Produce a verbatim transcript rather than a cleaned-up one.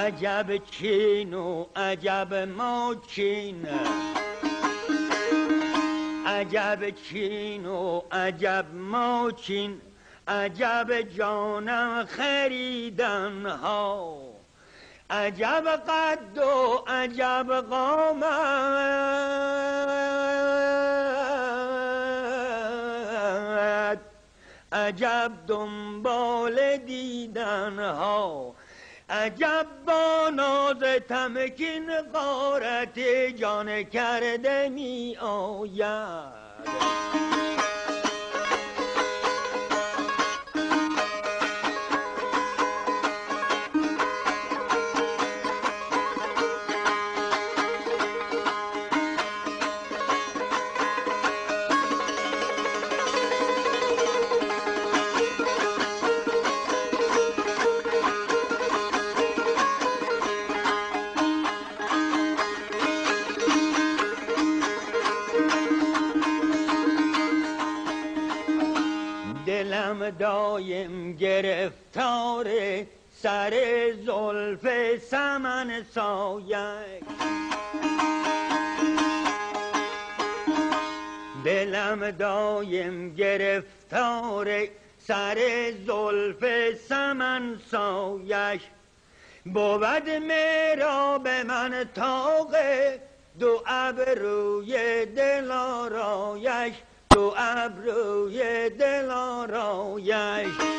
عجب چین و عجب ما چین، عجب چین و عجب ما چین، عجب جانم خریدن ها، عجب قد و عجب قامت، عجب دنبال دیدن ها، عجب با ناز تمکین غارت جان کرده می آید. دلم دایم گرفتار سر زلف سمن سایه، دلم دایم گرفتار سر زلف سمن سایش، بود محراب من طاق دو ابروی دلارایش، دو ابروی دلارایش.